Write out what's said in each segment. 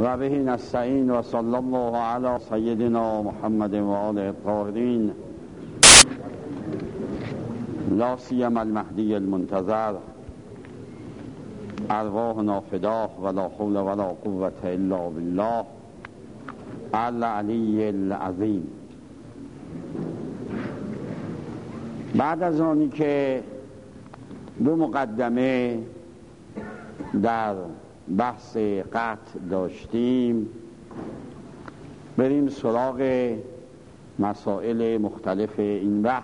و به نستعین و صلی الله علی سیدنا محمد و آله الطاهرین لا سیما المهدی المنتظر ارواحنا فداه ولا حول ولا قوة الا بالله العلی العظیم. بعد از آنی که دو مقدمه در بحث قطع داشتیم، بریم سراغ مسائل مختلف این بحث.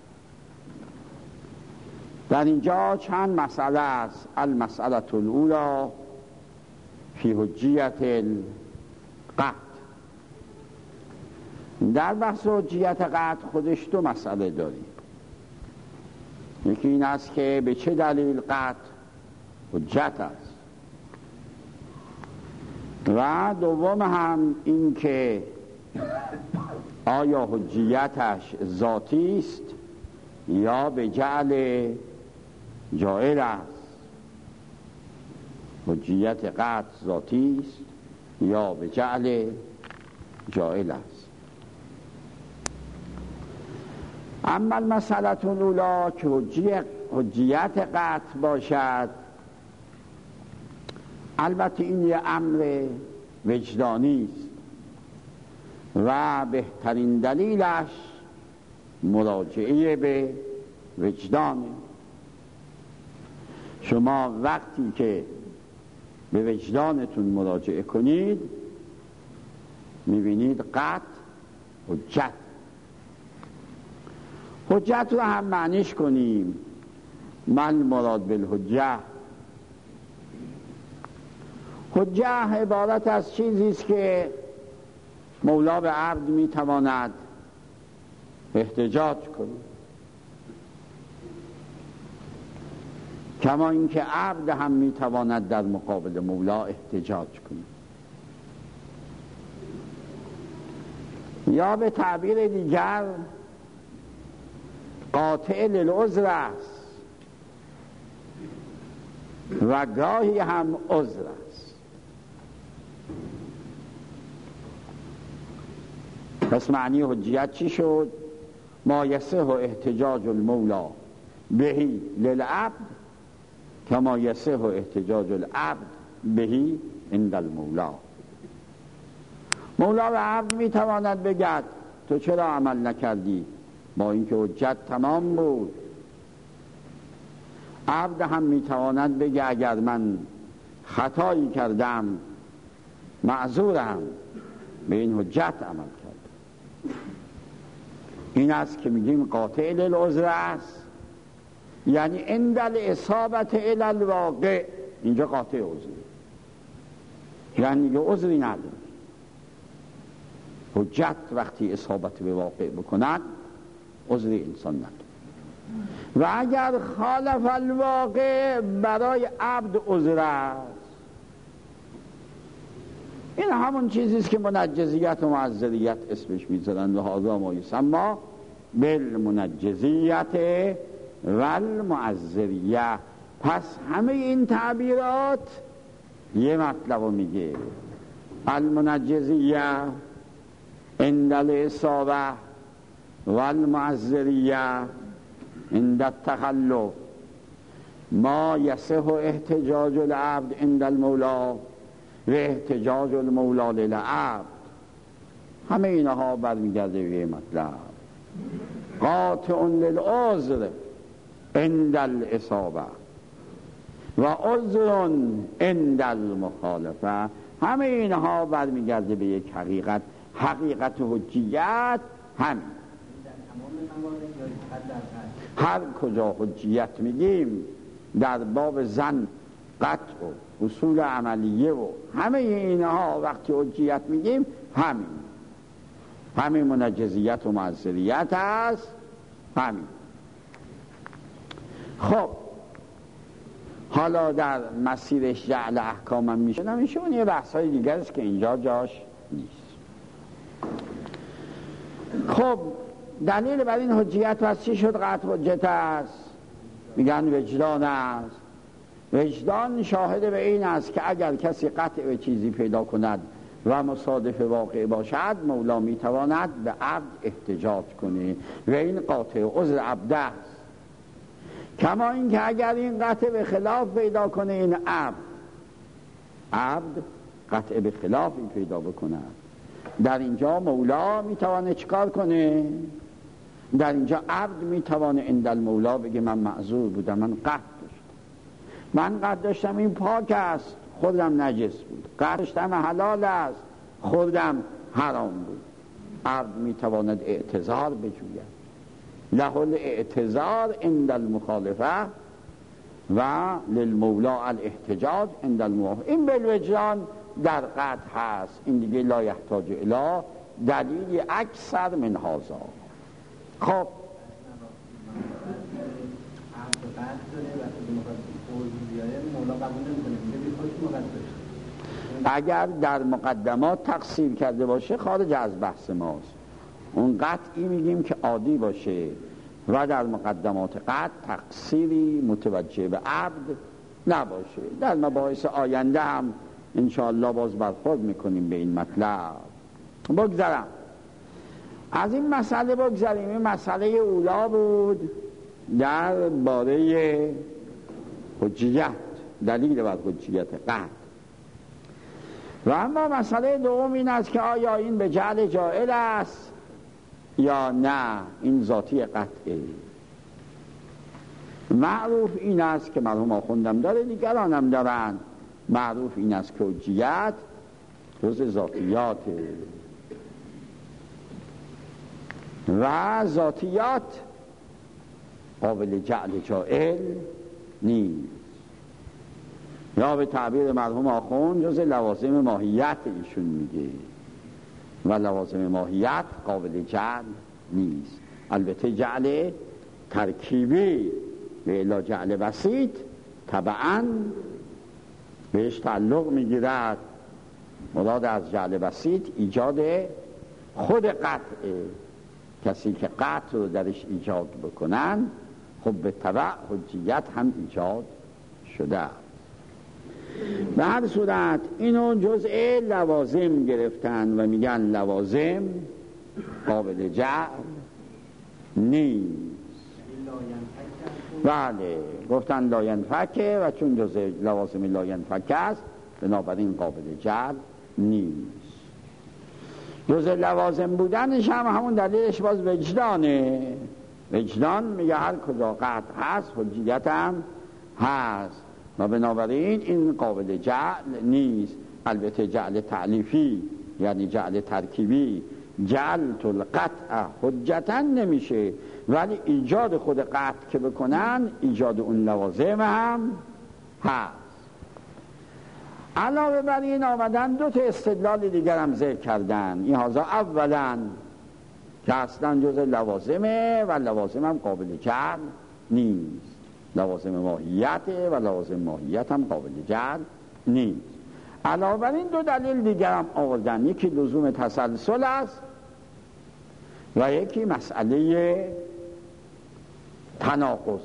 در اینجا چند مسئله است. المسئله الاولی فی حجیت القطع. در بحث حجیت قطع خودش دو مسئله داریم. یکی این است که به چه دلیل قطع حجت است، و دوم هم این که آیا حجیتش ذاتی است یا به جعل جائر است. حجیت قطع ذاتی است یا به جعل جائر است. اما المسئله الاولی که حجیت قطع باشد، البته این یه امر وجدانی است و بهترین دلیلش مراجعه به وجدانه. شما وقتی که به وجدانتون مراجعه کنید میبینید قطع حجت. حجت رو هم معنیش کنیم. من مراد بالحجه، حجه عبارت از چیزی است که مولا به عبد میتواند احتجاج کنه، کما اینکه عبد هم میتواند در مقابل مولا احتجاج کنه. یا به تعبیر دیگر قاطع للعذر است و گاهی هم عذر است. پس معنی حجیت چی شد؟ ما یصح احتجاج المولا بهی للعبد کما یصح احتجاج العبد بهی عند المولا. مولا و عبد میتواند بگد تو چرا عمل نکردی، با اینکه حجت تمام بود. عبد هم میتواند بگه اگر من خطایی کردم معذورم، به این حجت عمل کردم. این است که میگیم قاطع للعذر است، یعنی عند الاصابة الی الواقع. اینجا قاطع عذر، یعنی که عذری نداره. حجت وقتی اصابت به واقع بکند عذری انسان نداره. و اگر خالف الواقع برای عبد عذر است. این همون چیزیست که منجزیت و معذریت اسمش میذارن، و هذا ما یسمى بالمنجزیت و المعذریه. پس همه این تعبیرات یه مطلب رو میگه. المنجزیه عند الاصابه و المعذریه عند التخلف. ما یصح احتجاج العبد عند المولا و احتجاج المولا للعبد. همه اینها برمیگرده به مطلب قاطع للعذر عند الاصابه و عذر عند المخالفه. همه اینها برمیگرده به یک حقیقت. حقیقت حجیت همین. هر کجا حجیت میگیم در باب زن، قطع و اصول عملیه و همه اینها وقتی حجیت میگیم همین منجزیت و معذریت است. همین. خب حالا در مسیرش جعل احکام هم میشه، نمیشه. اون یه بحث های دیگر است که اینجا جاش نیست. خب دلیل بر این حجیت پس چی شد؟ قطع حجت است. میگن وجدان است. وجدان شاهد به این است که اگر کسی قطع به چیزی پیدا کند و مصادف واقع باشد، مولا میتواند به عبد احتجاج کنه و این قاطع عذر عبد است. کما این که اگر این قطع به خلاف پیدا کنه، این عبد قطع به خلافی پیدا بکند، در اینجا مولا میتوانه چیکار کنه؟ در اینجا عبد میتوانه عند المولا بگه من معذور بودم، من قطع داشتم، این پاک است، خودم نجس بود. قطع داشتم حلال است، خودم حرام بود. عبد میتواند اعتذار بجوید، له الاعتذار عند المخالفه و للمولا الاحتجاج عند الموافقه. این بالوجدان در قطع هست، این دیگه لا یحتاج الی دلیلی اکثر من هذا. خب اگر در مقدمات تقصیر کرده باشه خارج از بحث ماست. اون قطعی میگیم که عادی باشه و در مقدمات قطع تقصیری متوجه به عبد نباشه. در مباحث آینده هم انشاءالله باز برخورد میکنیم به این مطلب. بگذارم از این مسئله بگذاریم. این مسئله اولا بود در باره حجیت، دلیل بر حجیت قطع. و اما مسئله دوم این است که آیا این به جعل جائل است یا نه، این ذاتی قطعه. معروف این است که مرحوم آخوندم داره، دیگرانم دارن، معروف این است که حجیت جز ذاتیات و ذاتیات قابل جعل جائل نیست، یا به تعبیر مرحوم آخوند جز لوازم ماهیت ایشون میگه و لوازم ماهیت قابل جعل نیست. البته جعل ترکیبی و الا جعل بسیط طبعاً بهش تعلق میگیرد. مراد از جعل بسیط ایجاد خود قطعه. کسی که قطع رو درش ایجاد بکنن خب به تبع حجیت هم ایجاد شده. به هر صورت اینو جزء لوازم گرفتن و میگن لوازم قابل جعل نیست. بله گفتن لاینفکه و چون جزء لوازم لاینفکه است بنابراین قابل جعل نیست. جزء لوازم بودنش هم همون دلیلش باز وجدانه. وجدان میگه هر کجا قطع هست حجیت هم هست و بنابراین این قابل جعل نیست. البته جعل تعلیفی یعنی جعل ترکیبی جعلت القطع حجتا نمیشه، ولی ایجاد خود قطع که بکنن ایجاد اون لوازم هم هست. علاوه بر این آمدن دو تا استدلال دیگر هم ذکر کردن. این هازا اولا که اصلا جز لوازمه و لوازم هم قابل جعل نیست، لوازم ماهیت و لوازم ماهیت هم قابل جعل نیست. علاوه بر این دو دلیل دیگر هم آوردن، یکی لزوم تسلسل است و یکی مسئله تناقض.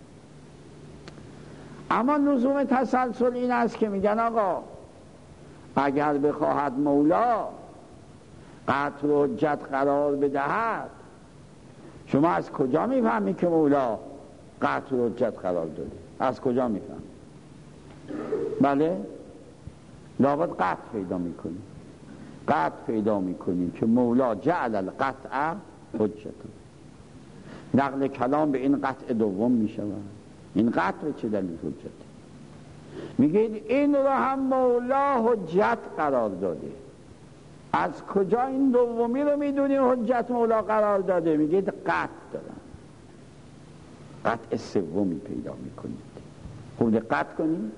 اما لزوم تسلسل این است که میگن آقا اگر بخواهد مولا قطع و حجت قرار بدهد، شما از کجا میفهمی که مولا قطع و حجت قرار داده؟ از کجا میفهمی؟ بله لابد قطع پیدا میکنی، قطع پیدا میکنی که مولا جعل القطع حجت. نقل کلام به این قطع دوم میشود. این قطع چه دلیل حجت؟ میگید این رو هم مولا حجت قرار داده. از کجا این دومی رو میدونی حجت مولا قرار داده؟ میگید قطع دارن. قطع سومی پیدا میکنید. خوب دقت کنید.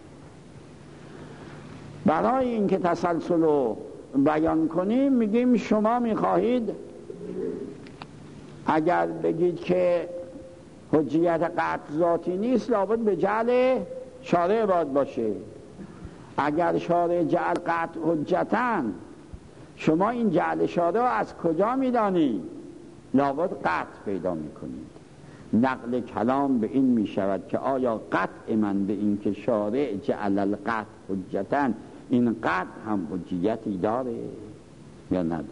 برای اینکه تسلسل رو بیان کنیم میگیم شما میخواهید اگر بگید که حجیت قطع ذاتی نیست لابد به جعل شارع باید باشه. اگر شارع جعل قطع حجتن، شما این جعل شارع از کجا میدانی؟ لابد قطع پیدا میکنید. نقل کلام به این می شود که آیا قطع من به این که شارع جعل القطع حجتن، این قطع هم حجیتی داره یا نداره؟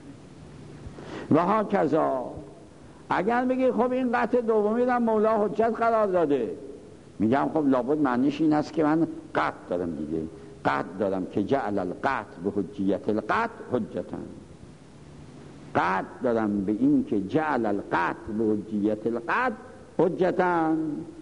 و ها کذا اگر بگی خب این قطع دومی را مولا حجت قرار داده، میگم خب لابد معنیش این است که من قطع دارم دیگه، قطع دارم که جعل القطع به حجیت القطع حجتن، قطع دارم به این که جعل القطع به حجیت القطع حجتن،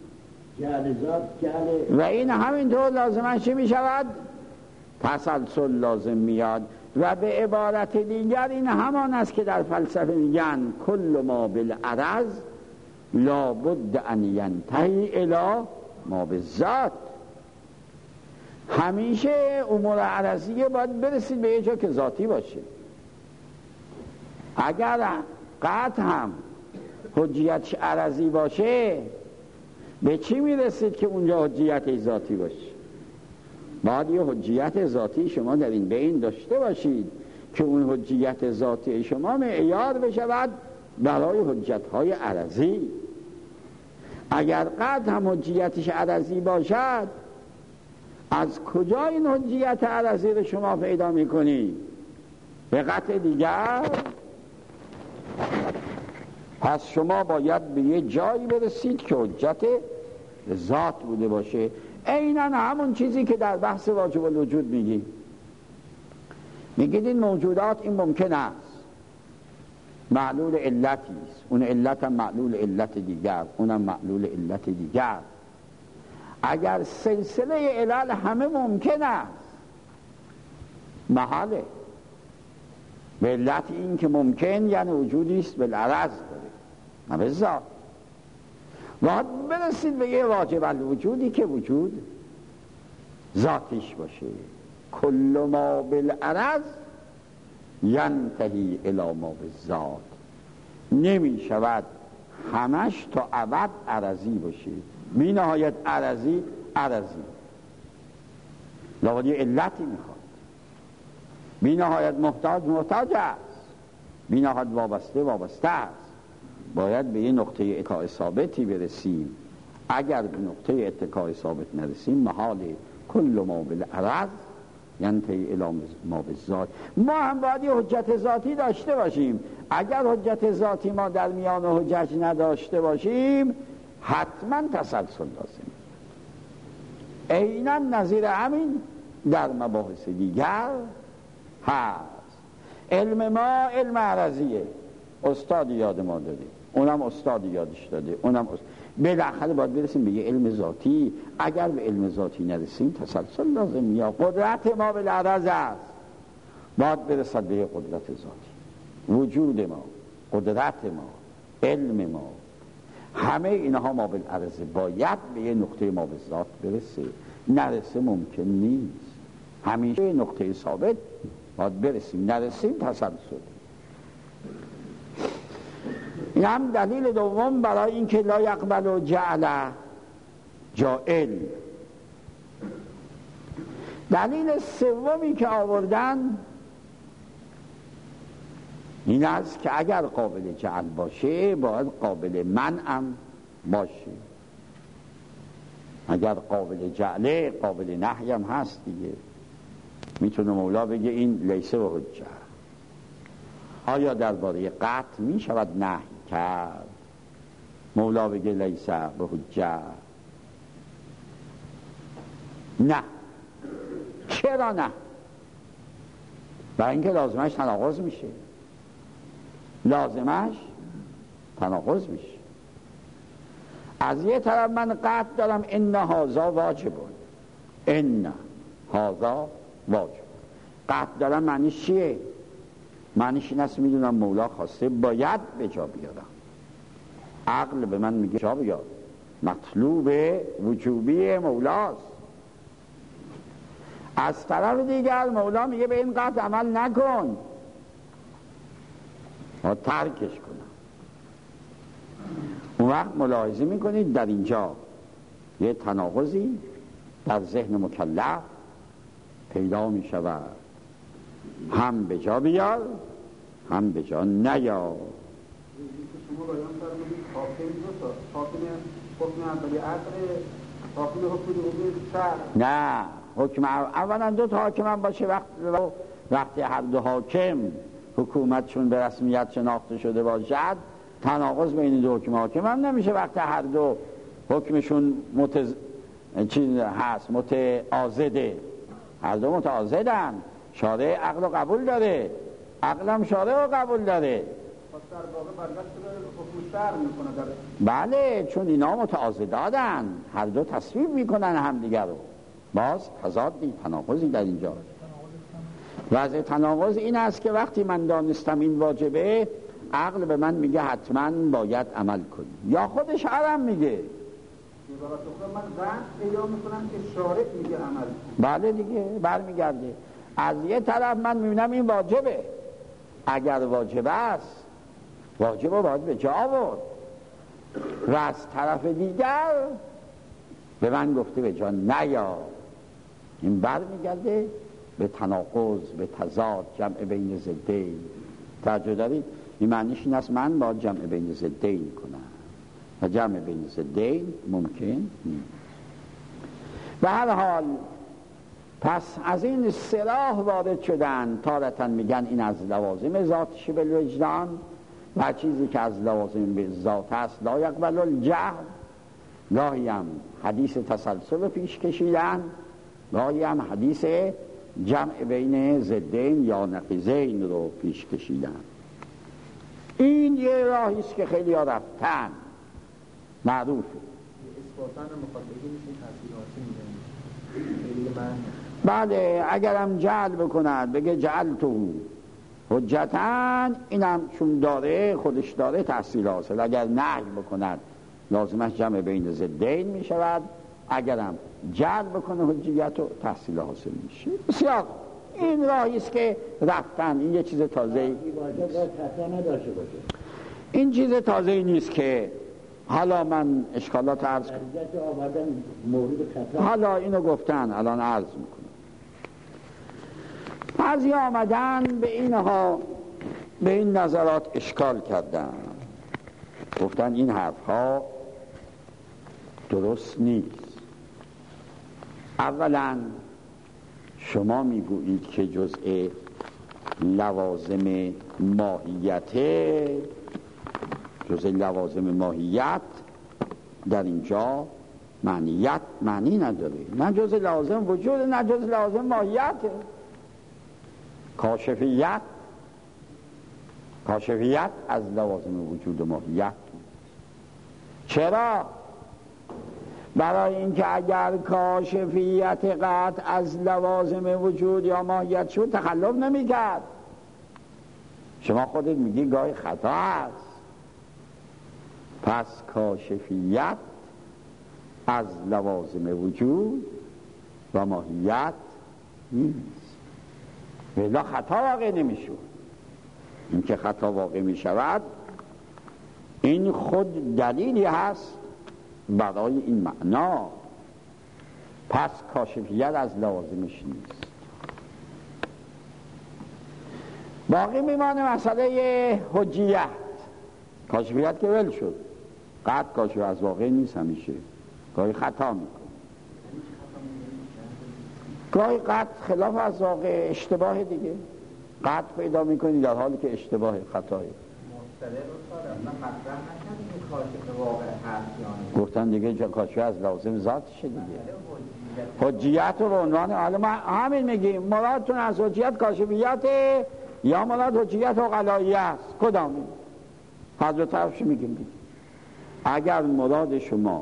و این همینطور لازمش چی می شود؟ تسلسل لازم میاد. و به عبارت دیگر این همان است که در فلسفه میگن کل ما بالعرض لابد ان ینتهی الی ما بالذات. همیشه امور عرضیه باید برسید به یه جا که ذاتی باشه. اگر قطع هم حجیتش عرضی باشه، به چی میرسید که اونجا حجیت ذاتی باشه؟ باید یه حجیت ذاتی شما در این بین داشته باشید که اون حجیت ذاتی شما معیار بشود برای حجتهای عرضی. اگر قطع هم حجیتش عرضی باشد، از کجا این حجیت عرضی رو شما پیدا میکنید؟ به قطع دیگر. پس شما باید به یه جایی برسید که حجت ذات بوده باشه. عیناً همون چیزی که در بحث واجب الوجود میگید این موجودات این ممکن است معلول علتی است، اون علت هم معلول علت دیگر، اونم معلول علت دیگر. اگر سلسله علل همه ممکن است، محاله. به علت این که ممکن یعنی وجودی است بالعرض داره، نه به ذات. باید برسید به یه واجب الوجودی که وجود ذاتش باشه. کل ما بالعرض ینتهی الی ما بالذات. نمی شود همش تا ابد عرضی باشه، بی نهایت عرضی لابد یه علتی میخواد. بی نهایت محتاج است، بی نهایت وابسته است. باید به یه نقطه اتکای ثابتی برسیم. اگر به نقطه اتکای ثابت نرسیم، محال. کل ما بالعرض ینتهی الی ما بالذات. ما هم باید یه حجت ذاتی داشته باشیم. اگر حجت ذاتی ما در میان حجج نداشته باشیم، حتما تسلسل لازم. عیناً نظیر همین در مباحث دیگر هست. علم ما علم عرضیه، استاد یاد ما داده، اونم استاد یادش داده، بالاخره باید برسیم به یه علم ذاتی. اگر به علم ذاتی نرسیم، تسلسل لازم. یا قدرت ما بالعرض است، باید برسد به یه قدرت ذاتی. وجود ما، قدرت ما، علم ما، همه اینها ما بالعرض باید به یه نقطه ما بالذات برسه. نرسه ممکن نیست. همیشه نقطه ثابت باید برسیم. نرسیم تسلسل. این هم دلیل دوم برای اینکه لا یقبل جعل جائل. دلیل سومی که آوردن این است که اگر قابل جعل باشه، باید قابل منعم باشه. اگر قابل جعله، قابل نهی هم هست دیگه. میتونه مولا بگه این لیسه و حجه. آیا درباره قطع می شود نهی کرد؟ مولا بگه لیسه و حجه. نه. چرا نه؟ برای اینکه لازمش تناقض میشه. از یه طرف من قطع دارم ان هذا واجب، ان هذا واجب. قطع دارم معنیش چیه؟ معنیش این است میدونم مولا خواسته باید به جا بیارم. عقل به من میگه جا بیار، مطلوب وجوبی مولاست. از طرف دیگر مولا میگه به این قطع عمل نکن، و ترکش کنم. اون وقت ملاحظه میکنید در اینجا یه تناقضی در ذهن مکلف پیدا میشود. هم به جا بیار، هم به جا نیار. شما بیان فرمودید حاکم دو تا حاکم حکم اولی عقل، حاکم حکم دومی شرع. نه، حکم اولا دو تا حاکم هم باشه. وقتی هر دو حاکم حکومتشون به رسمیت شناخته شده باشد، تناقض بین دو حاکم هم نمیشه. وقتی هر دو حکمشون متعاضده، هر دو متعاضدن. شارع عقل رو قبول داره، عقل هم شارع رو قبول داره. پس در واقع برگشت به حکم شرع میکنه. بله، چون اینا متعاضدادن، هر دو تصویب میکنن همدیگر رو. باز تضادی، تناقضی در اینجا. وضع تناقض این است که وقتی من دانستم این واجبه، عقل به من میگه حتما باید عمل کنی، یا خود شرع میگه. من زن اعلام میکنم که شارع میگه عمل. بله دیگه، برمیگرده. از یه طرف من میبینم این واجبه، اگر واجب است واجب رو باید به جا آورد، و از طرف دیگر به من گفته به جا نیا. این برمیگرده به تناقض، به تضاد، جمع بین ضدین. توجه دارید؟ این معنیش این است من باید جمع بین ضدین کنم و جمع بین ضدین ممکن نیست. به هر حال پس از این صلاح وارد شدن. تارتن میگن این از لوازم ذاتش بالوجدان، و چیزی که از لوازم به ذات است لا یقبل الجهل. گاهی هم حدیث تسلسل پیش کشیدن، گاهی هم حدیث جمع بین ضدین یا نقیضین رو پیش کشیدن. این یه راهی است که خیلی ها رفتن، معروفه. اثباتاً مخاطبین میشه تفسیراتی میدن. بله، اگرم جعل بکند بگه جعلتو حجتاً، اینم چون داره خودش داره تحصیل حاصل. اگر نهی بکند لازمش جمع بین ضدین می شود، اگرم جعل بکنه حجیت و تحصیل حاصل میشه. بسیار این راهی است که رفتن. این یه چیز تازه‌ای، این چیز تازه‌ای نیست که حالا من اشکالات عرض کنم. حالا اینو گفتن، الان عرض میکنم. بعضی آمدن به اینها، به این نظرات اشکال کردن، گفتن این حرفها درست نیست. اولا شما میگویید که جزء لوازم ماهیته، جزء لوازم ماهیت در اینجا معنی نداره. نه جزء لوازم وجود، نه جزء لوازم ماهیت. کاشفیت از لوازم وجود و ماهیت. چرا؟ برای اینکه اگر کاشفیت قطع از لوازم وجود یا ماهیت شد تخلف نمی کرد. شما خودت میگی گاهی خطا است. پس کاشفیت از لوازم وجود و ماهیت نیست، ولی خطا واقع نمی شود. این که خطا واقع می شود این خود دلیلی هست برای این معنا. پس کاشفیت از لوازمش نیست. باقی میمانه مسئله حجیت. کاشفیت که ول شد، قطع کاشف از واقع نیست، همیشه گاهی خطا میکنه، گاهی قطع خلاف از واقع، اشتباه دیگه. قطع پیدا میکنی در حالی که اشتباه، خطایی. گفتن دیگه کاشف از لازم ذاتشه دیگه. حجیت رو به عنوان، حالا ما همین میگیم مرادتون از حجیت کاشفیت یا مراد حجیت عقلایی است؟ کدامی؟ هر دو طرفش میگیم دیگه. اگر مراد شما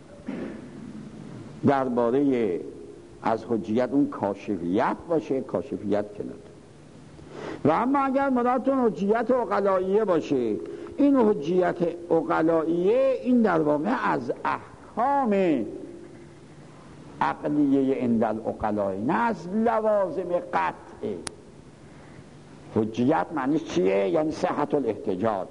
درباره از حجیت اون کاشفیت باشه، کاشفیت کنید. و اما اگر مرادتون حجیت عقلاییه باشه، این حجیت عقلاییه این در واقع از احکام عقلیه عند العقلاء، نه از لوازم قطعه. حجیت معنیش چیه؟ یعنی صحت الاحتجاج.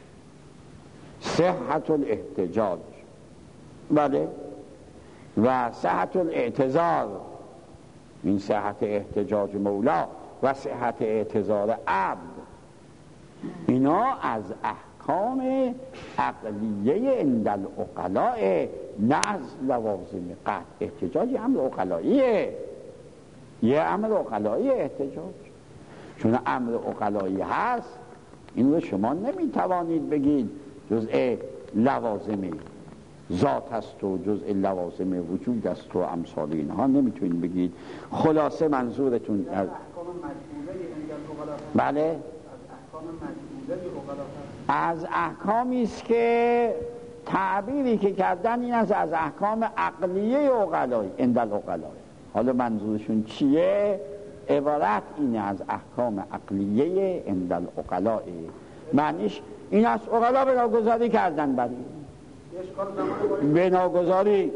صحت الاحتجاج، بله، و صحت الاعتذار، این صحت احتجاج مولا و صحت اعتذار عبد، اینا از احکام عقلیه عند العقلاء نه از لوازم قطع. احتجاج امر عقلاییه، یه امر عقلایی احتجاج، چون امر عقلایی هست این رو شما نمیتوانید بگید جزء لوازم ذات است و جزء لوازم وجود است و امثال اینها نمیتونید بگید. خلاصه منظورتون از بله از احکامی است که تعبیری که کردن این از احکام عقلیه عقلایی عند العقلاء. حالا منظورشون چیه؟ عبارت اینه از احکام عقلیه عند العقلاء، معنیش این از عقلا بناگذاری کردن برای بناگذاری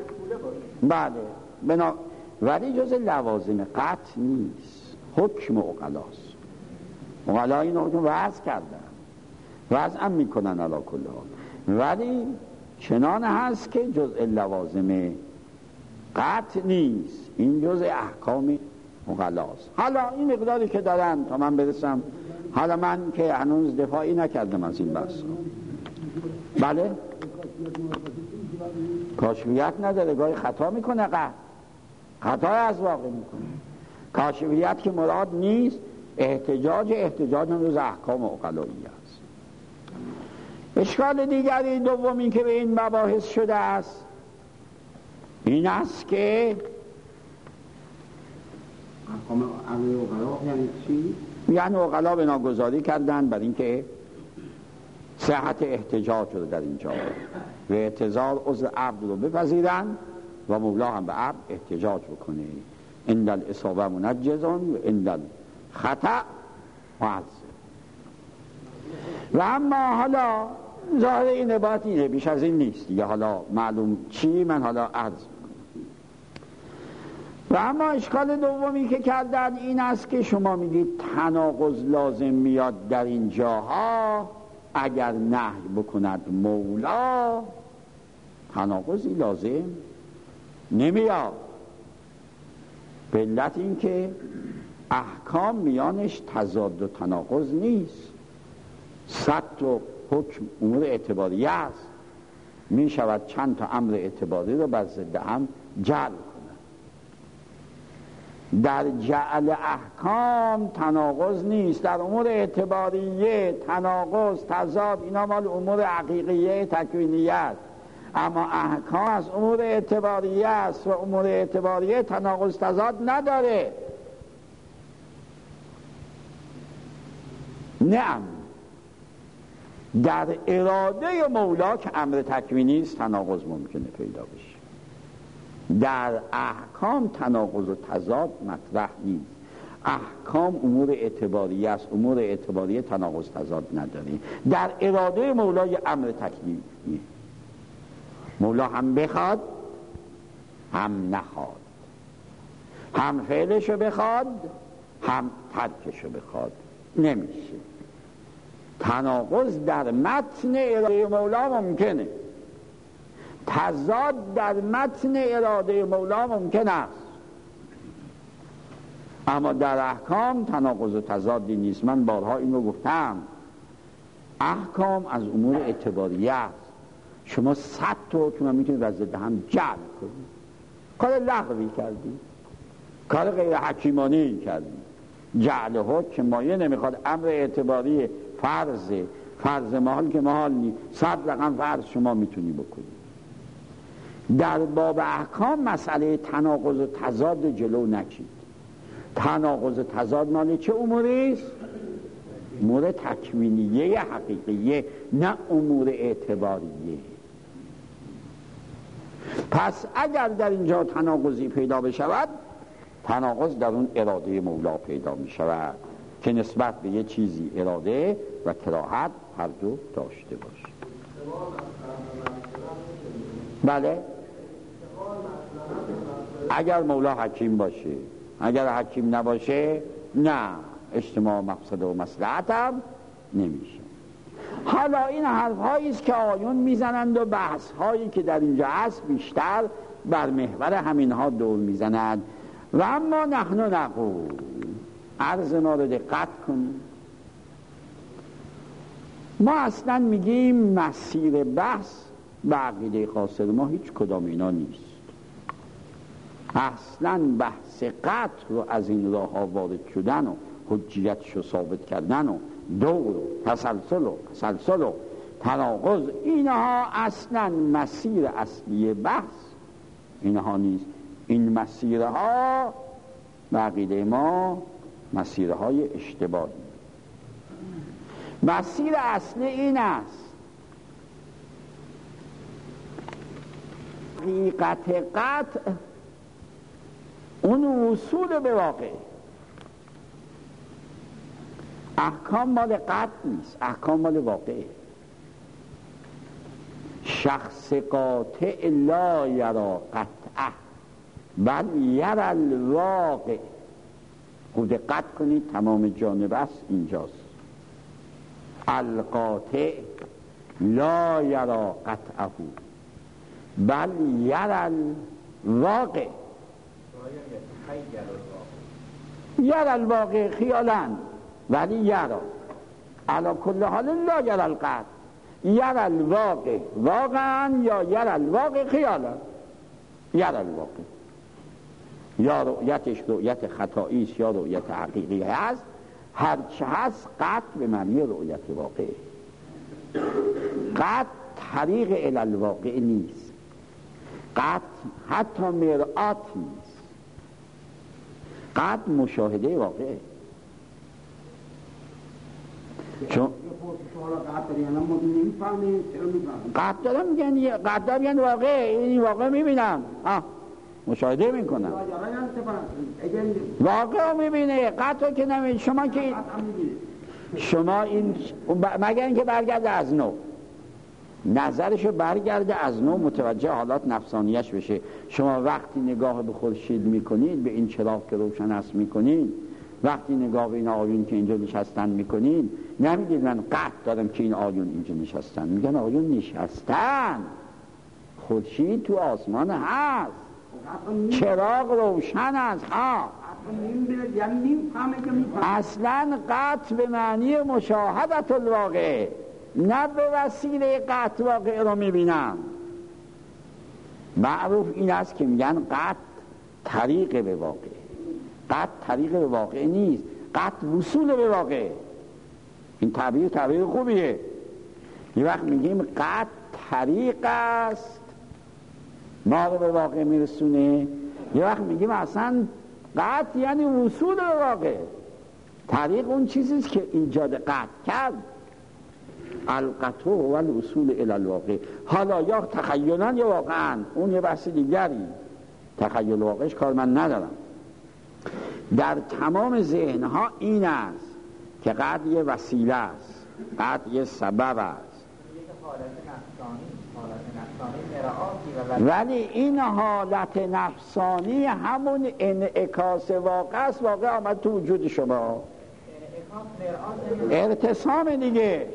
بله ولی جز لوازم قطع نیست، حکم عقلاست. عقلا اینو وضع کردن، وضع هم میکنن علا کل حال، ولی چنان هست که جزء لوازم قطع نیست، این جزء احکام عقلاست. حالا این مقداری که دارن تا من برسم، حالا من که هنوز دفاعی نکردم از این بحث. بله کاشفیت نداره، گاهی خطا میکنه، خطا از واقع میکنه. کاشفیت که مراد نیست، احتجاج روز احکام عقلایی است. اشکال دیگری دومی که به این مباحث شده است این است که احکام عقلا یعنی چی؟ یعنی عقلا بناگذاری کردن بر اینکه صحت احتجاج رو در اینجا و اعتذار عذر عبد رو بپذیرن و مولا هم به عبد احتجاج بکنه. عند الاصابه منجزون و عند الخطأ معذر. و اما حالا ظاهر این عبارت اینه، بیش از این نیست دیگه. حالا معلوم چی من حالا عرض میکنم. و اما اشکال دومی که کردن این است که شما میگید تناقض لازم میاد در این جاها، اگر نهی بکند مولا تناقضی لازم نمیاد. به علت این که احکام میانش تضاد و تناقض نیست، صد و حکم امور اعتباریه است، می شود چند تا امر اعتباری رو بر ضد هم جعل کنند. در جعل احکام تناقض نیست، در امور اعتباریه تناقض تضاد اینا مال امور حقیقیه تکوینیه است، اما احکام از امور اعتباریه است و امور اعتباریه تناقض تضاد نداره. نعم در اراده مولا که امر تکوینی است تناقض ممکنه پیدا بشه، در احکام تناقض و تضاد مطرح نیست. احکام امور اعتباریه است، امور اعتباریه تناقض تضاد نداره. در اراده مولای امر تکوینی مولا هم بخواد هم نخواد، هم فعلشو بخواد هم ترکشو بخواد، نمیشه. تناقض در متن اراده مولا ممکنه، تضاد در متن اراده مولا ممکن است، اما در احکام تناقض و تضادی نیست. من بارها این رو گفتم، احکام از امور اعتباریه است. شما 100 تا حکم میتونید از ضد هم جعل کنید، کار لغوی کردید، کار غیر حکیمانه کردید. جعل حکم مایه نمیخواد، امر اعتباری فرض محال که محال نیست، 100 رقم فرض شما میتونی بکنید. در باب احکام مسئله تناقض و تضاد جلو نکشید. تناقض و تضاد مال چه اموری است؟ امور تکوینیه حقیقیه، نه امور اعتباریه. پس اگر در اینجا تناقضی پیدا بشود، تناقض در اون اراده مولا پیدا می شود که نسبت به یه چیزی اراده و کراهت هر دو داشته باشه. بله اگر مولا حکیم باشه، اگر حکیم نباشه نه، اجتماع مقصد و مصلحت هم نمیشه. حالا این حرف هایی است که آیون میزنند و بحث هایی که در اینجا هست بیشتر بر محور همین ها دور میزنند. و اما نحن نقول، عرض ما رو دقت کنید، ما اصلا میگیم مسیر بحث به عقیده قاصر ما هیچ کدام اینا نیست. اصلا بحث قطع رو از این راه ها وارد شدن و حجیتش رو ثابت کردن و دور و تسلسل و تناقض، اینها اصلا مسیر اصلی بحث اینها نیست. این مسیرها به عقیده ما مسیرهای اشتباهی. مسیر اصلی این است حقیقت قطع اون وصول به واقع. احکام مال قطع نیست، احکام مال واقعه. شخص قاطع لا یرا قطعه بل یرا الواقع. خوب دقت کنید، تمام جانب است اینجاست. القاطع لا یرا قطعه بل یرا الواقع. یرا الواقع خیالا ولی یرا علی کل حال لا یرا القطع. یرا الواقع واقعا یا یرا الواقع خیالا. یرا الواقع یا رؤیتش رؤیت خطایی است یا رؤیت حقیقی است، هرچه هست قطع به معنی رؤیت واقع. قطع طریق الی الواقع نیست، قطع حتی مرآت نیست، قطع مشاهده واقع. چون قطع دارم میگن، قطع میگن واقع، این واقع میبینم، مشاهده میکنم، واقع میبینه، قطع که نمیبینه. شما که شما این مگر اینکه برگرده از نو، نظرشو برگرده از نو، متوجه حالات نفسانیش بشه. شما وقتی نگاه به خورشید میکنید، به این چراغ که روشن است میکنید، وقتی نگاه به این آیون که اینجا نشستن میکنید، نمیگید من قطع دارم که این آیون اینجا نشستن، میگن آیون نشستن، خورشید تو آسمان هست، چراغ روشن است. اصلا قطع به معنی مشاهدت الواقع، نه به وسیله قطع واقع رو میبینم. معروف این است که میگن قطع طریق به واقع. قطع طریق به واقع نیست، قطع وصول به واقع. این تعبیر خوبیه. یه وقت میگیم قطع طریق است ما رو به واقع میرسونه، یه وقت میگیم اصلا قطع یعنی وصول به واقع. طریق اون چیزیست که ایجاد قطع کرد. القطع و الوصول الی الواقع. حالا یا تخیلا یا واقعا، اون یه بحث دیگری. تخیل واقعش کار من ندارم. در تمام ذهنها این است که قطع یه وسیله است، قطع یه سبب است، ولی این حالت نفسانی همون انعکاس واقع است. واقع آمد تو وجود شما، ارتسام دیگه.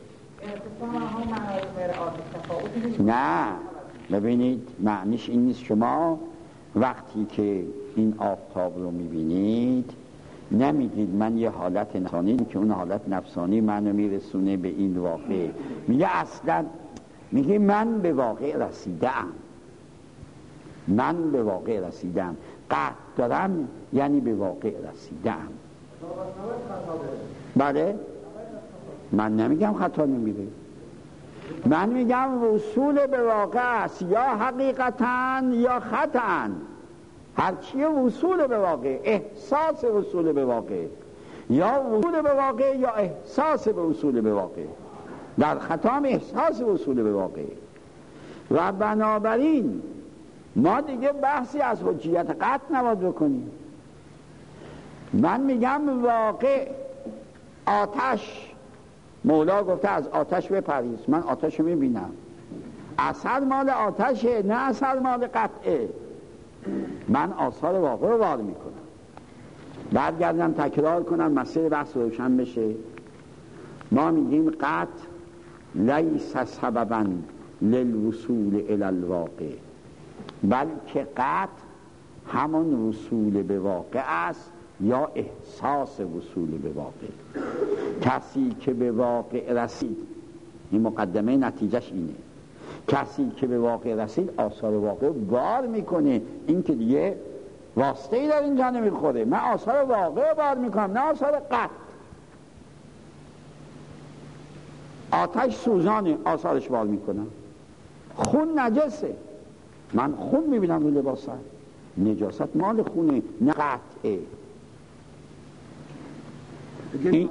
نه ببینید، معنیش این نیست. شما وقتی که این آفتاب رو میبینید نمیگید من یه حالت نفسانی که اون حالت نفسانی منو میرسونه به این واقع. میگه اصلا میگه من به واقع رسیدم، من به واقع رسیدم. قطع دارم یعنی به واقع رسیدم. بله، من نمیگم خطا نمیره، من میگم وصول به واقع است، یا حقیقتاً یا خطاً. هرچی وصول به واقع، احساس وصول به واقع، یا وصول به واقع یا احساس به وصول به واقع. در خطا هم احساس وصول به واقع. و بنابراین ما دیگه بحثی از حجیت قطع نباید بکنیم. من میگم واقع آتش، مولا گفته از آتش بپریز، من آتش رو میبینم، اثر مال آتشه نه اثر مال قطعه. من آثار واقع رو وارد میکنم، برگردم تکرار کنم مسئله بحث روشن بشه. ما میگیم قطع لیس سببا للوصول الی الواقع، بلکه قطع همون وصول به واقع است یا احساس وصول به واقع. کسی که به واقع رسید این مقدمه نتیجهش اینه. کسی که به واقع رسید آثار واقع بار میکنه. این که دیگه واسطه ای در اینجا نمیخوره. من آثار واقع بار میکنم، نه آثار قط. آتش سوزانه، آثارش بار میکنم. خون نجسه، من خون میبینم رو لباسم. نجاست مال خونه، نه قطعه. این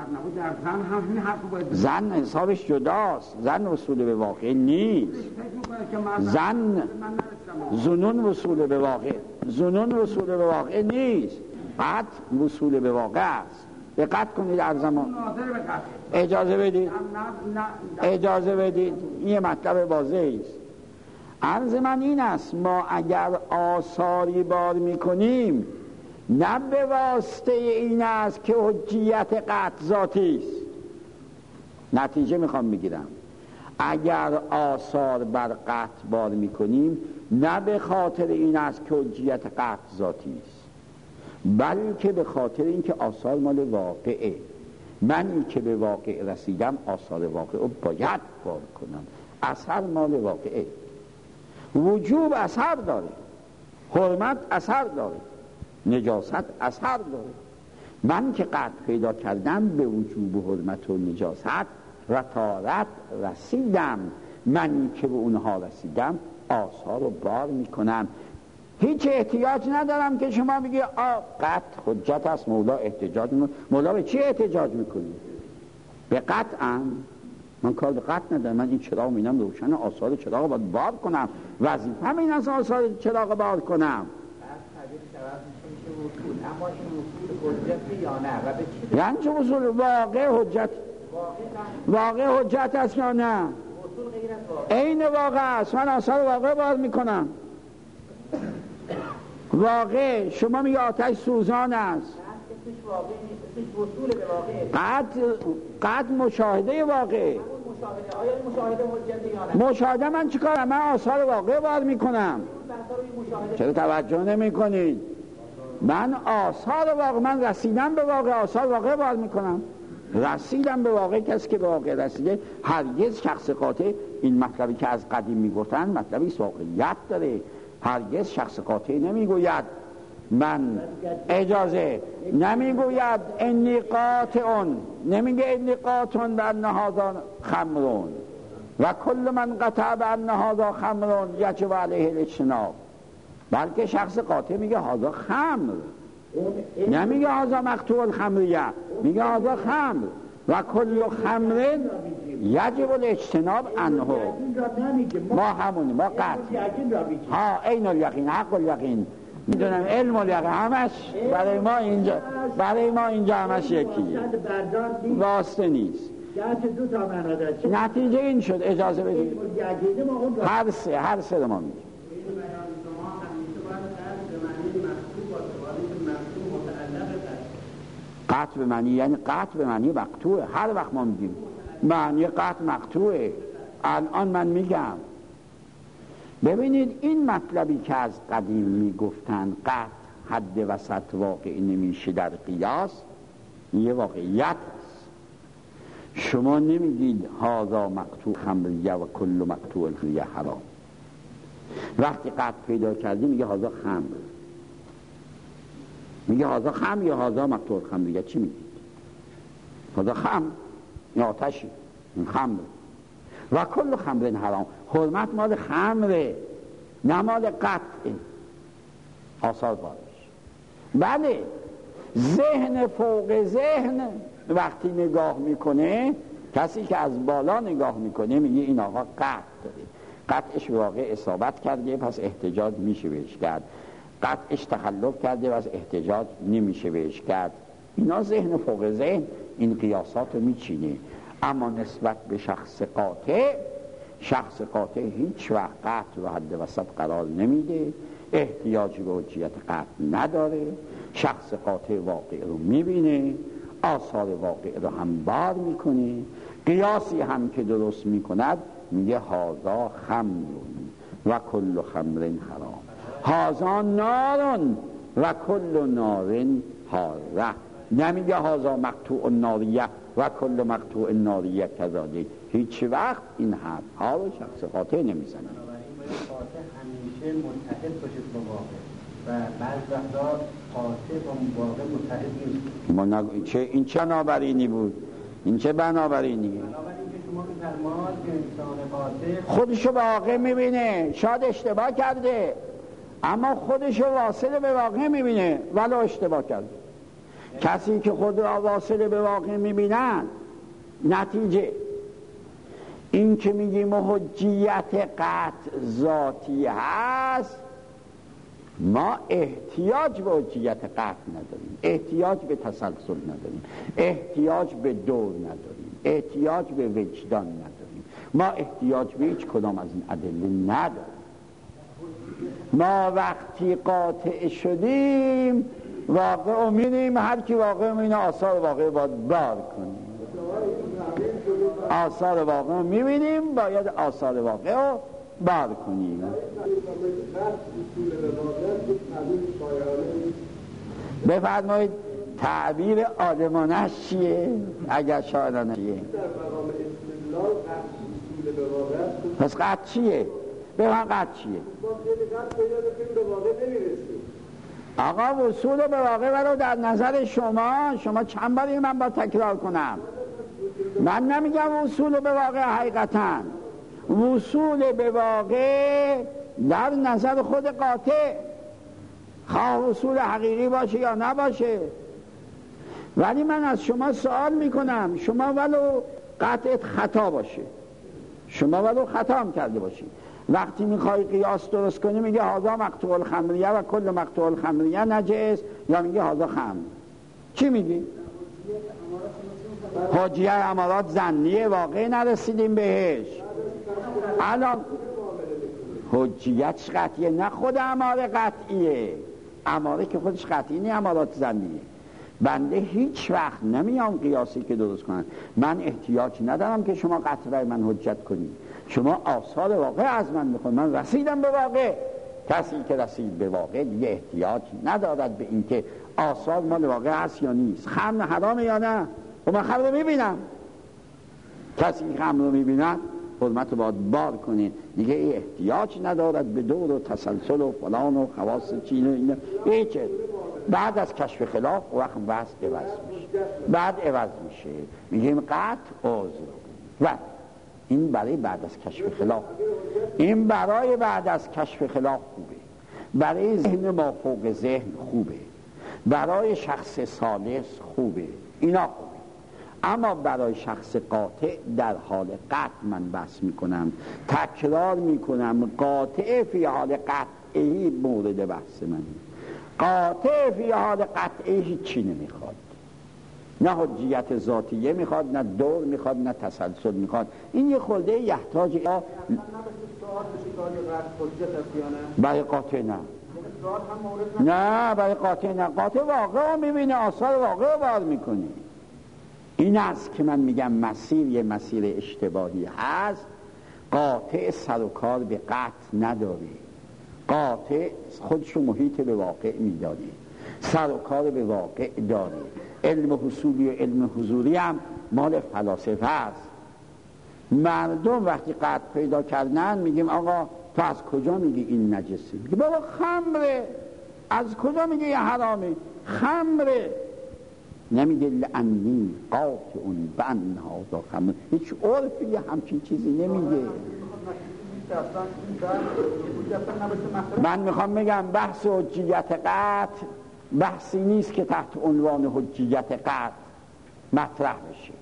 زن حسابش جداست. زن وصول به واقع نیست. زن زنون وصول به واقع، زنون وصول به واقع نیست. قطع وصول به واقع است. دقت کنید در زمان. اجازه بدید این مطلب واضحی است. عرض من این است، ما اگر آثاری بار میکنیم نه به واسطه این است که حجیت قطع ذاتی است. نتیجه میخوام بگیرم، اگر آثار بر قطع بار میکنیم نه به خاطر این است که حجیت قطع ذاتی است، بلکه به خاطر اینکه آثار مال واقعه. منی که به واقع رسیدم آثار واقع رو باید بار کنم. اثر مال واقعه. وجوب اثر داره، حرمت اثر داره، نجاست اثر داره. من که قطع پیدا کردم به وجوب و حرمت و نجاست و طهارت رسیدم. منی که به اونها رسیدم آثار رو بار میکنم. هیچ احتیاج ندارم که شما بگی قطع حجت است، مولا احتجاج میکنه. مولا به چی احتجاج میکنی؟ به قطعم؟ من کار به قطع ندارم. من این چراغ میدم روشن، آثار چراغ باید بار کنم. وظیفه‌م این است آثار چراغ بار کنم. اما این وصول حجت یا نه؟ و به چی؟ یعنی چه وصول؟ واقع حجت. واقع حجت است یا نه؟ وصول غیر از واقع. عین واقع است. من آثار واقع بار میکنم. واقع شما میگه آتش سوزان است. قد مشاهده واقع. مشاهده من چیکارم؟ من آثار واقع بار میکنم. چرا توجه نمی کنید؟ من آثار واقع، من رسیدم به واقع، آثار واقع بار میکنم. رسیدم به واقع. کسی که به واقع رسیده هرگز شخص قاطع، این مطلبی که از قدیم میگفتن مطلبی واقعیت داره. هرگز شخص قاطع نمیگوید من اجازه، نمیگوید انی قاطعون، نمیگه انی قاطعون به ان هذا خمرون و کل من قطع به ان هذا خمرون یجب علیه الاجتناب. بلکه شخص قاطع میگه هذا خمر، نمیگه هذا مقطوع الخمریه، میگه هذا خمر و کل خمر یجب الاجتناب عنه. ما همونی، ما قطع ها عین الیقین، حق الیقین، میدونم علم الیقین، همش برای ما اینجا همش یکی، واسطه نیست. نتیجه این شد. اجازه بدید هر سه رو ما میگیم. قطع به معنی یعنی قطع به معنی مقطوعه. هر وقت ما میگیم معنی قطع مقطوعه. الان من میگم ببینید این مطلبی که از قدیم میگفتن قطع حد وسط واقع نمیشه در قیاس، یه واقعیت است. شما نمیگید هذا مقطوع خمریه و کل مقطوع الخمریه حرام. وقتی قطع پیدا کردی میگه هذا خمر، میگه هذا خمر یا هذا مقطوع الخمریه. چی میگید؟ هذا خمر، این آتشی، این خمر. و کل خمر حرام. حرمت مال خمره، نه مال قطعه. آثار بارش. بله، ذهن فوق ذهن وقتی نگاه میکنه، کسی که از بالا نگاه میکنه میگه این آقا قطع داره، قطعش واقع اصابت کرده پس احتجاج میشه بهش کرد، قطعش تخلف کرده پس احتجاج نمیشه بهش کرد. اینا ذهن فوق ذهن این قیاسات رو میچینه. اما نسبت به شخص قاطع، شخص قاطع هیچ وقت قطع و حد وسط قرار نمیده، احتیاجی به حجیت قطع نداره. شخص قاطع واقع رو میبینه، آثار واقع رو هم بار میکنه، قیاسی هم که درست میکند میگه هذا خمرون و کل خمر حرام، هذا نارون و کل نارن حاره. نمیگه هذا مقطوع الناریه و کل مقطوع الناریه کذالک. هیچ وقت این حرفها رو شخص قاطع نمیزنه. قاطع همیشه متحد باشه با واقع و بعض وقتا قاطع با واقع متحد نیست. این چه بنابراینی بود؟ این چه بنابراینیه؟ بنابراین که شما می‌فرمایید که انسان قاطع خودشو به واقع میبینه، شاید اشتباه کرده اما خودشو واصل به واقع میبینه ولو اشتباه کرده. کسی که خود را واصل به واقع میبینن، نتیجه این که میگیم حجیت قطع ذاتی هست، ما احتیاج به حجیت قطع نداریم، احتیاج به تسلسل نداریم، احتیاج به دور نداریم، احتیاج به وجدان نداریم، ما احتیاج به هیچ کدام از این ادله نداریم. ما وقتی قاطع شدیم واقع رو می‌بینیم، هر کی واقع می‌بینه آثار واقع باید بار کنیم. آثار واقع رو می‌بینیم، باید آثار واقع رو بار کنیم. بفرمایید تعبیر عالمانش چیه؟ اگر شاعرانه چیه؟ پس قطع چیه؟ بفرم قطع چیه؟ آقا وصول به واقع رو در نظر شما چند باری من با تکرار کنم؟ من نمیگم وصول به واقع حقیقتا، وصول به واقع در نظر خود قاطع، خواه وصول حقیقی باشه یا نباشه. ولی من از شما سوال میکنم، شما ولو قطعت خطا باشه، شما ولو خطا هم کرده باشی، وقتی میخوای قیاس درست کنی میگه هذا مقطوع الخمریه و کل مقطوع الخمریه نجس، یا میگه هذا خمر. چی میگی؟ حجیه امارات ظنیه، واقع نرسیدیم بهش. الان حجیتش قطعیه، نه خود اماره قطعیه. اماره که خودش قطعی نه، امارات ظنیه. بنده هیچ وقت نمیام قیاسی که درست کنن. من احتیاج ندارم که شما قطعه من حجت کنید، شما آثار واقع از من میخواید. من رسیدم به واقع. کسی که رسید به واقع دیگه احتیاج ندارد به این که آثار مال واقع هست یا نیست، خمر حرامه یا نه. و من خمر رو میبینم، کسی که خمر رو میبیند حرمت رو باید بار کنه دیگه، احتیاج ندارد به دور و تسلسل و فلان و خواص چین و اینا هیچ. بعد از کشف خلاف وقت بحث عوض میشه، بعد عوض میشه میگیم قطع عذر. و این برای بعد از کشف خلاف، این برای بعد از کشف خلاف خوبه، برای ذهن مافوق ذهن خوبه، برای شخص ثالث خوبه، اینا خوبه. اما برای شخص قاطع در حال قطع من بحث میکنم، تکرار میکنم، قاطع فی حال قطعی مورد بحث من. قاطع فی حال قطعی هیچی نمیخواد، نه حجیت ذاتیه میخواد، نه دور میخواد، نه تسلسل میخواد. این یه خورده یحتاج برای قاطع نه برای قاطع نه. قاطع واقع رو میبینه، آثار واقع رو بار میکنه. این است که من میگم مسیر یه مسیر اشتباهی هست. قاطع سر و کار به قطع نداره، قاطع خودشو محیط به واقع میداره، سر و کار به واقع داره. علم حصولی و علم حضوری هم مال فلاسفه است. مردم وقتی قطع پیدا کردن میگیم آقا تو از کجا میگی این نجسی؟ میگه بابا خمره. از کجا میگه یه حرامه؟ خمره. نمیگه لعنی قاطع بانها دا خمر. هیچ عرفی همچین چیزی نمیگه. من میخوام بگم بحث حجیت قطع بحثی نیست که تحت عنوان حجیت قطع مطرح بشه.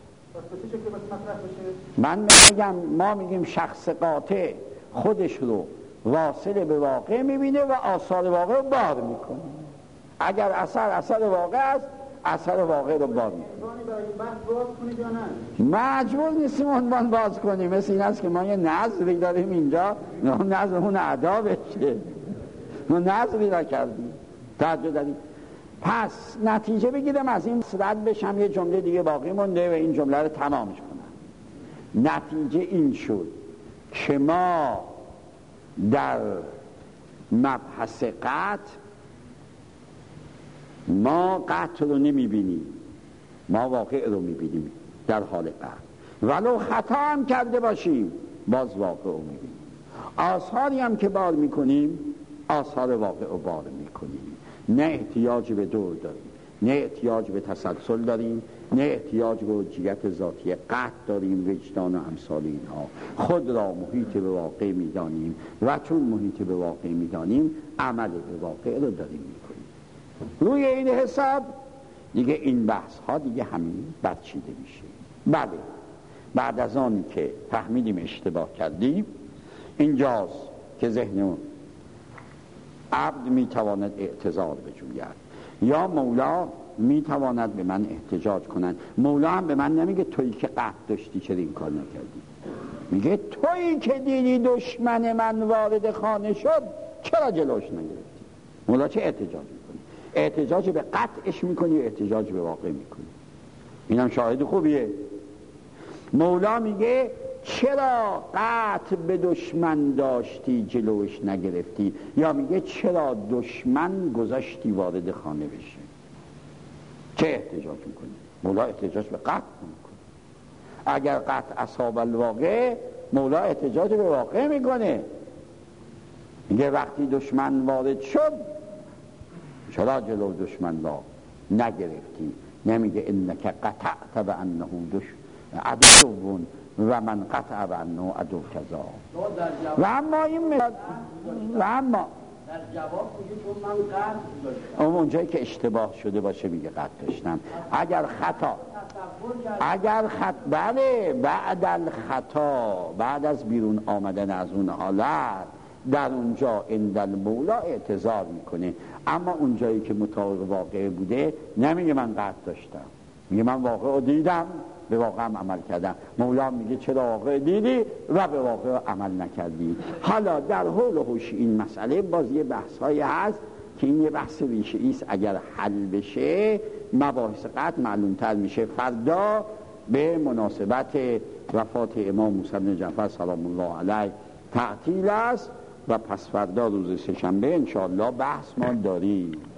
من میگم، ما میگیم شخص قاطع خودش رو واصل به واقع میبینه و آثار واقع رو بار میکنه. اگر اثر واقع است، اثر واقع رو بار میکنه. مجبور نیستیم عنوان باز کنیم. مثل این است که ما یه نظری داریم اینجا، نظر اون ادا بشه، ما نظری را کردیم، توجه داریم. پس نتیجه بگیرم از این رد بشم، یه جمله دیگه باقی مونده و این جمله رو تمامش کنم. نتیجه این شد که ما در مبحث قطع، ما قطع رو نمیبینیم، ما واقع رو میبینیم در حال قهر، ولو خطا هم کرده باشیم باز واقع رو میبینیم. آثاری هم که بار میکنیم آثار واقع رو بار میکنیم. نه احتیاج به دور داریم، نه احتیاج به تسلسل داریم، نه احتیاج به حجیت ذاتی قطع داریم. وجدان و امثال اینها خود را محیط به واقع میدانیم و چون محیط به واقع میدانیم عمل به واقع رو داریم میکنیم. روی این حساب دیگه این بحث ها دیگه همین برچیده میشه. بله، بعد از آنی که فهمیدیم اشتباه کردیم، اینجاست که ذهن عبد میتواند اعتذار بجوید یا مولا میتواند به من احتجاج کنند. مولا هم به من نمیگه تویی که قهر داشتی چرا این کار نکردی، میگه تویی که دیدی دشمن من وارد خانه شد چرا جلوش نگرفتی. مولا چه احتجاج میکنی؟ احتجاج به قطعش میکنی و احتجاج به واقع میکنی. اینم شاهد خوبیه. مولا میگه چرا قطع به دشمن داشتی جلوش نگرفتی، یا میگه چرا دشمن گذاشتی وارد خانه بشه. چه احتجاج میکنی؟ مولا احتجاج به قطع میکنه. اگر قطع اصحاب الواقع، مولا احتجاج به واقع میکنه. میگه وقتی دشمن وارد شد چرا جلو دشمن را نگرفتی. نمیگه انک قطعت به انه عدو و من قطع به انه عدو کذا. و اما این و اما در جواب میگه چون من قطع داشتم، اونجایی که اشتباه شده باشه میگه قطع داشتم. اگر خطا بله، بعد الخطا، بعد از بیرون آمدن از اون حالت، در اونجا عند المولا اعتذار میکنه. اما اونجایی که مطابق واقع بوده نمیگه من قطع داشتم، میگه من واقع رو دیدم، به واقع هم عمل کردم. مولا میگه چرا واقع دیدی و به واقع عمل نکردی. حالا در حول و حوش این مسئله باز یه بحث هایی هست که این یه بحث ریشه ایست. اگر حل بشه مباحث قطع معلوم تر میشه. فردا به مناسبت وفات امام موسی بن جعفر سلام الله علیه تعطیل است و پس فردا روز سه‌شنبه انشاءالله بحث ما داریم.